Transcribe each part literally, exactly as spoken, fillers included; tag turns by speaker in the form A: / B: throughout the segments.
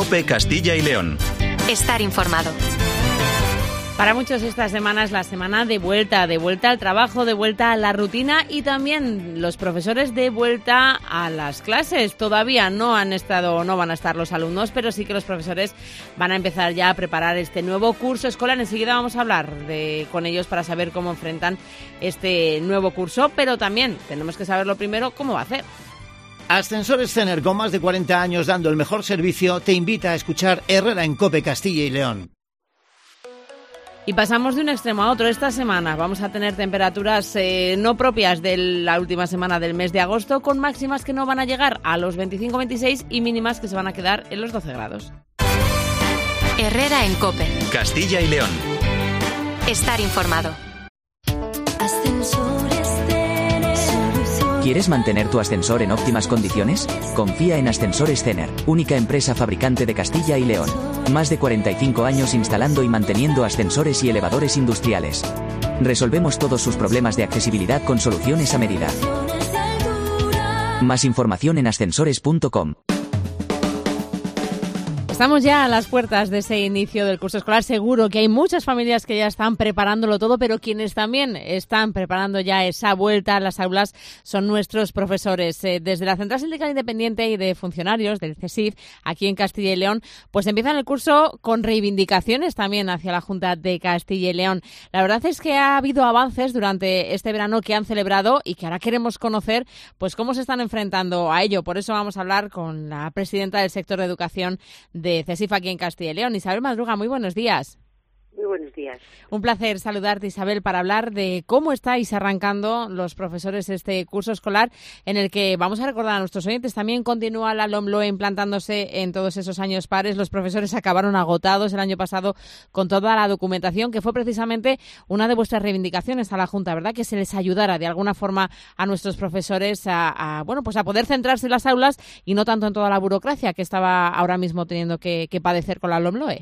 A: COPE Castilla y León.
B: Estar informado.
C: Para muchos esta semana es la semana de vuelta, de vuelta al trabajo, de vuelta a la rutina y también los profesores de vuelta a las clases. Todavía no han estado, no van a estar los alumnos, pero sí que los profesores van a empezar ya a preparar este nuevo curso escolar. Enseguida vamos a hablar de, con ellos para saber cómo enfrentan este nuevo curso, pero también tenemos que saber lo primero cómo va a hacer.
D: Ascensores Cener, con más de cuarenta años dando el mejor servicio, te invita a escuchar Herrera en COPE Castilla y León.
C: Y pasamos de un extremo a otro. Esta semana vamos a tener temperaturas eh, no propias de la última semana del mes de agosto, con máximas que no van a llegar a los veinticinco veintiséis y mínimas que se van a quedar en los doce grados.
B: Herrera en COPE.
A: Castilla y León.
B: Estar informado.
E: ¿Quieres mantener tu ascensor en óptimas condiciones? Confía en Ascensores Cener, única empresa fabricante de Castilla y León. Más de cuarenta y cinco años instalando y manteniendo ascensores y elevadores industriales. Resolvemos todos sus problemas de accesibilidad con soluciones a medida. Más información en ascensores punto com.
C: Estamos ya a las puertas de ese inicio del curso escolar. Seguro que hay muchas familias que ya están preparándolo todo, pero quienes también están preparando ya esa vuelta a las aulas son nuestros profesores. Eh, desde la Central Sindical Independiente y de Funcionarios del CESIF, aquí en Castilla y León, pues empiezan el curso con reivindicaciones también hacia la Junta de Castilla y León. La verdad es que ha habido avances durante este verano que han celebrado y que ahora queremos conocer pues cómo se están enfrentando a ello. Por eso vamos a hablar con la presidenta del sector de educación de de CESIF aquí en Castilla y León. Isabel Madruga, muy buenos días.
F: Muy buenos días.
C: Un placer saludarte, Isabel, para hablar de cómo estáis arrancando los profesores este curso escolar en el que, vamos a recordar a nuestros oyentes, también continúa la LOMLOE implantándose en todos esos años pares. Los profesores acabaron agotados el año pasado con toda la documentación, que fue precisamente una de vuestras reivindicaciones a la Junta, ¿verdad? Que se les ayudara de alguna forma a nuestros profesores a, a bueno, pues a poder centrarse en las aulas y no tanto en toda la burocracia que estaba ahora mismo teniendo que, que padecer con la LOMLOE.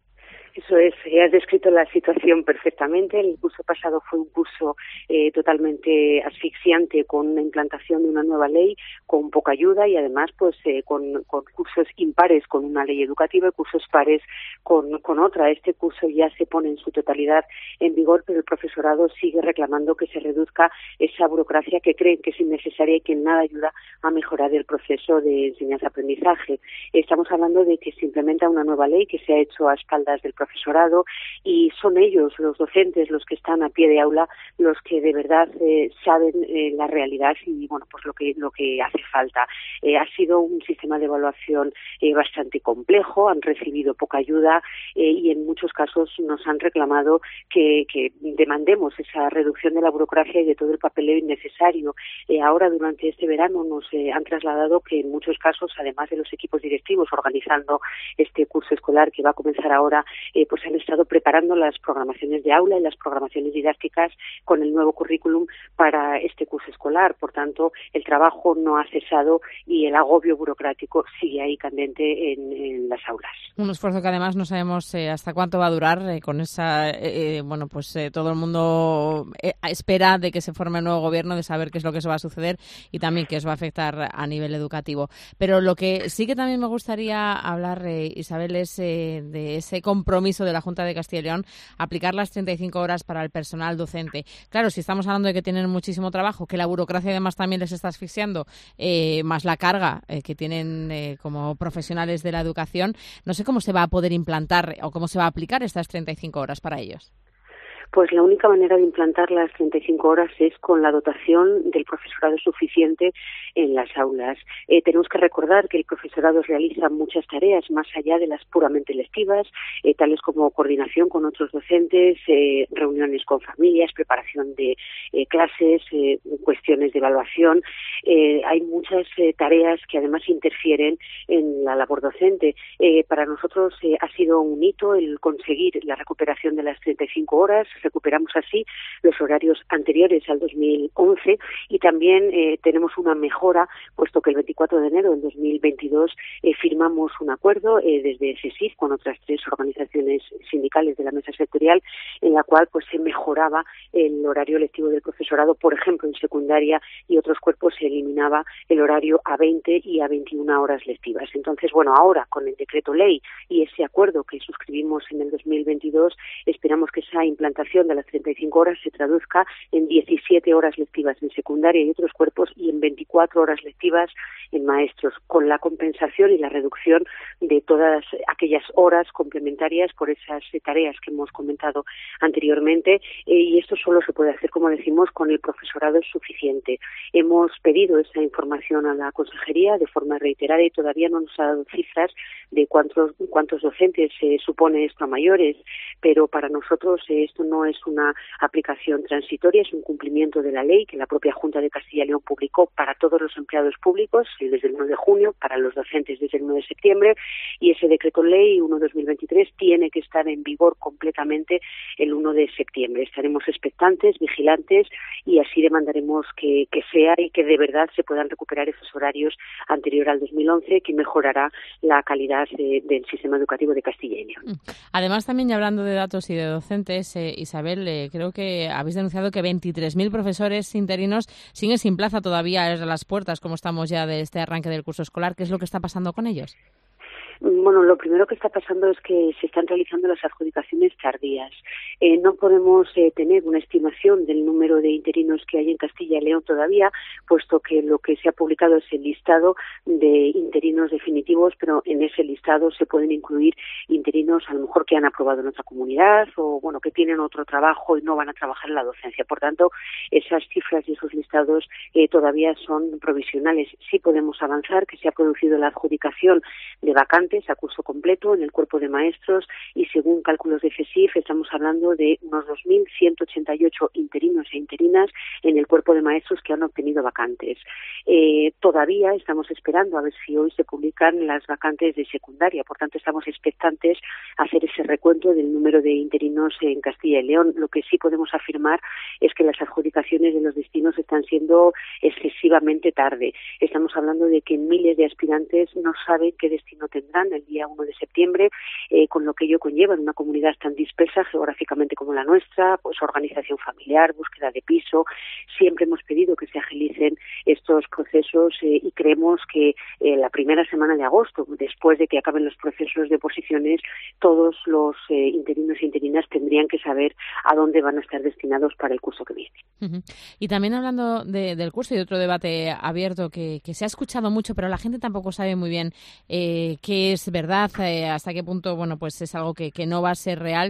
F: Eso es, has descrito la situación perfectamente. El curso pasado fue un curso eh, totalmente asfixiante, con una implantación de una nueva ley, con poca ayuda y además pues eh, con, con cursos impares con una ley educativa y cursos pares con, con otra. Este curso ya se pone en su totalidad en vigor, pero el profesorado sigue reclamando que se reduzca esa burocracia que creen que es innecesaria y que en nada ayuda a mejorar el proceso de enseñanza-aprendizaje. Estamos hablando de que se implementa una nueva ley que se ha hecho a espaldas del profesorado y son ellos, los docentes, los que están a pie de aula, los que de verdad eh, saben eh, la realidad y bueno, pues lo que lo que hace falta. Eh, ha sido un sistema de evaluación eh, bastante complejo, han recibido poca ayuda eh, y en muchos casos nos han reclamado que, que demandemos esa reducción de la burocracia y de todo el papeleo innecesario. Eh, ahora, durante este verano, nos eh, han trasladado que en muchos casos, además de los equipos directivos organizando este curso escolar que va a comenzar ahora, Eh, pues han estado preparando las programaciones de aula y las programaciones didácticas con el nuevo currículum para este curso escolar. Por tanto, el trabajo no ha cesado y el agobio burocrático sigue ahí candente en, en las aulas.
C: Un esfuerzo que además no sabemos eh, hasta cuánto va a durar eh, con esa, eh, bueno, pues eh, todo el mundo eh, espera de que se forme el nuevo gobierno, de saber qué es lo que se va a suceder y también qué os va a afectar a nivel educativo. Pero lo que sí que también me gustaría hablar, eh, Isabel, es eh, de ese compromiso de la Junta de Castilla y León, aplicar las treinta y cinco horas para el personal docente. Claro, si estamos hablando de que tienen muchísimo trabajo, que la burocracia además también les está asfixiando, eh, más la carga eh, que tienen eh, como profesionales de la educación, no sé cómo se va a poder implantar o cómo se va a aplicar estas treinta y cinco horas para ellos.
F: Pues la única manera de implantar las treinta y cinco horas es con la dotación del profesorado suficiente en las aulas. Eh, tenemos que recordar que el profesorado realiza muchas tareas más allá de las puramente lectivas, eh, tales como coordinación con otros docentes, eh, reuniones con familias, preparación de eh, clases, eh, cuestiones de evaluación. Eh, hay muchas eh, tareas que además interfieren en la labor docente. Eh, para nosotros eh, ha sido un hito el conseguir la recuperación de las treinta y cinco horas. recuperamos así los horarios anteriores al dos mil once y también eh, tenemos una mejora, puesto que el veinticuatro de enero del dos mil veintidós eh, firmamos un acuerdo eh, desde SESIF con otras tres organizaciones sindicales de la mesa sectorial, en la cual pues se mejoraba el horario lectivo del profesorado. Por ejemplo, en secundaria y otros cuerpos se eliminaba el horario a veinte y a veintiuna horas lectivas. Entonces, bueno, ahora con el decreto ley y ese acuerdo que suscribimos en el dos mil veintidós, esperamos que esa implantación de las treinta y cinco horas se traduzca en diecisiete horas lectivas en secundaria y otros cuerpos y en veinticuatro horas lectivas en maestros, con la compensación y la reducción de todas aquellas horas complementarias por esas tareas que hemos comentado anteriormente, eh, y esto solo se puede hacer, como decimos, con el profesorado suficiente. Hemos pedido esa información a la consejería de forma reiterada y todavía no nos ha dado cifras de cuántos, cuántos docentes se eh, supone esto a mayores, pero para nosotros eh, esto no es una aplicación transitoria, es un cumplimiento de la ley que la propia Junta de Castilla y León publicó para todos los empleados públicos desde el uno de junio, para los docentes desde el uno de septiembre, y ese decreto ley uno barra dos mil veintitrés tiene que estar en vigor completamente el uno de septiembre. Estaremos expectantes, vigilantes, y así demandaremos que, que sea y que de verdad se puedan recuperar esos horarios anterior al dos mil once, que mejorará la calidad de, del sistema educativo de Castilla y León.
C: Además, también ya hablando de datos y de docentes, eh, Isabel, eh, creo que habéis denunciado que veintitrés mil profesores interinos siguen sin plaza todavía a las puertas, como estamos ya de este arranque del curso escolar. ¿Qué es lo que está pasando con ellos?
F: Bueno, lo primero que está pasando es que se están realizando las adjudicaciones tardías. Eh, no podemos eh, tener una estimación del número de interinos que hay en Castilla y León todavía, puesto que lo que se ha publicado es el listado de interinos definitivos, pero en ese listado se pueden incluir interinos a lo mejor que han aprobado en otra comunidad o bueno que tienen otro trabajo y no van a trabajar en la docencia. Por tanto, esas cifras y esos listados eh, todavía son provisionales. Sí podemos avanzar que se ha producido la adjudicación de vacantes a curso completo en el cuerpo de maestros y según cálculos de SESIF estamos hablando de unos dos mil ciento ochenta y ocho interinos e interinas en el cuerpo de maestros que han obtenido vacantes. Eh, todavía estamos esperando a ver si hoy se publican las vacantes de secundaria, por tanto estamos expectantes a hacer ese recuento del número de interinos en Castilla y León. Lo que sí podemos afirmar es que las adjudicaciones de los destinos están siendo excesivamente tarde. Estamos hablando de que miles de aspirantes no saben qué destino tendrán el día uno de septiembre, eh, con lo que ello conlleva en una comunidad tan dispersa geográficamente como la nuestra, pues organización familiar, búsqueda de piso. Siempre hemos pedido que se agilicen estos procesos eh, y creemos que eh, la primera semana de agosto, después de que acaben los procesos de oposiciones, todos los eh, interinos e interinas tendrían que saber a dónde van a estar destinados para el curso que viene.
C: Uh-huh. Y también hablando de, del curso y de otro debate abierto que, que se ha escuchado mucho, pero la gente tampoco sabe muy bien eh, qué es verdad, eh, hasta qué punto bueno pues es algo que, que no va a ser real,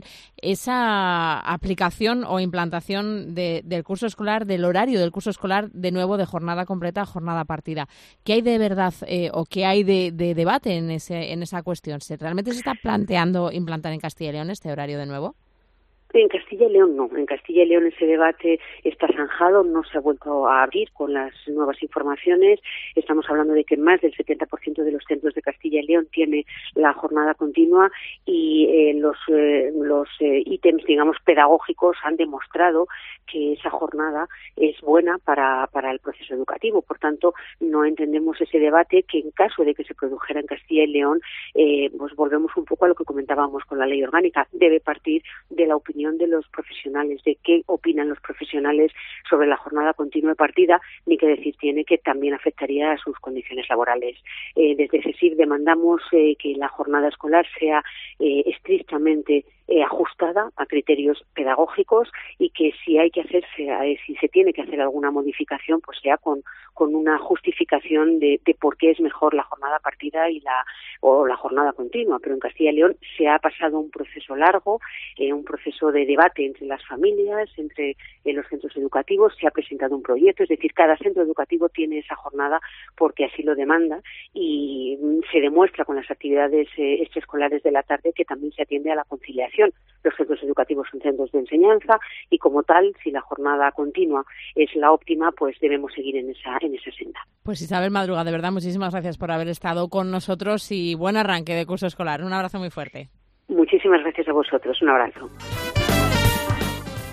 C: esa aplicación o implantación de, del curso escolar, del horario del curso escolar, de nuevo de jornada completa a jornada partida. ¿Qué hay de verdad eh, o qué hay de, de debate en, ese, en esa cuestión? ¿Se, ¿Realmente se está planteando implantar en Castilla y León este horario de nuevo?
F: En Castilla y León no. En Castilla y León ese debate está zanjado, no se ha vuelto a abrir con las nuevas informaciones. Estamos hablando de que más del setenta por ciento de los centros de Castilla y León tiene la jornada continua y eh, los, eh, los eh, ítems, digamos, pedagógicos han demostrado que esa jornada es buena para, para el proceso educativo. Por tanto, no entendemos ese debate que en caso de que se produjera en Castilla y León, eh, pues volvemos un poco a lo que comentábamos con la ley orgánica. Debe partir de la opinión de los profesionales, de qué opinan los profesionales sobre la jornada continua y partida, ni que decir tiene que también afectaría a sus condiciones laborales. Eh, desde CESIF demandamos eh, que la jornada escolar sea eh, estrictamente eh, ajustada a criterios pedagógicos y que si hay que hacerse, eh, si se tiene que hacer alguna modificación, pues sea con, con una justificación de, de por qué es mejor la jornada partida y la o la jornada continua. Pero en Castilla y León se ha pasado un proceso largo, eh, un proceso de debate entre las familias, entre eh, los centros educativos, se ha presentado un proyecto, es decir, cada centro educativo tiene esa jornada porque así lo demanda y se demuestra con las actividades eh, extraescolares de la tarde que también se atiende a la conciliación. Los centros educativos son centros de enseñanza y como tal, si la jornada continua es la óptima, pues debemos seguir en esa, en esa senda.
C: Pues Isabel Madruga, de verdad, muchísimas gracias por haber estado con nosotros y buen arranque de curso escolar. Un abrazo muy fuerte.
F: Muchísimas gracias a vosotros. Un abrazo.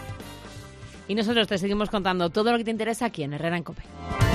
C: Y nosotros te seguimos contando todo lo que te interesa aquí en Herrera en COPE.